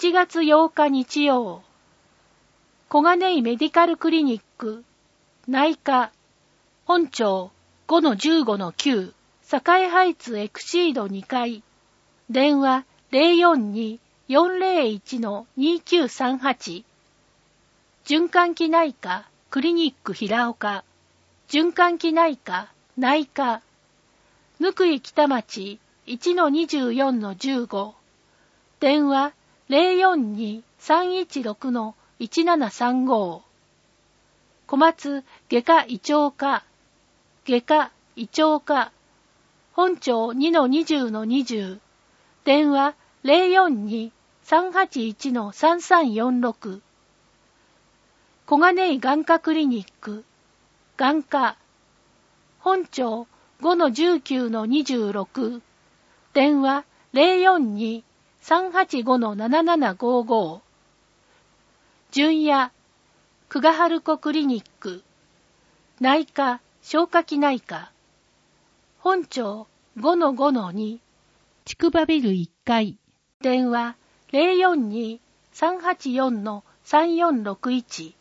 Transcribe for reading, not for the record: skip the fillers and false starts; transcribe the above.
7月8日日曜。小金井メディカルクリニック、内科、本庁 5-15-9、栄ハイツエクシード2階、電話 042-401-2938、循環器内科クリニック平岡、循環器内科内科、貫井北町 1-24-15、電話 042-316-1735、小松外科胃腸科、外科胃腸科、本庁 2-20-20、電話 042-381-3346、小金井眼科クリニック、眼科、本庁 5-19-26、電話 042-385-7755、純也、久我春子クリニック、内科、消化器内科、本庁 5-5-2、竹馬ビル1階、電話 042-384-3461、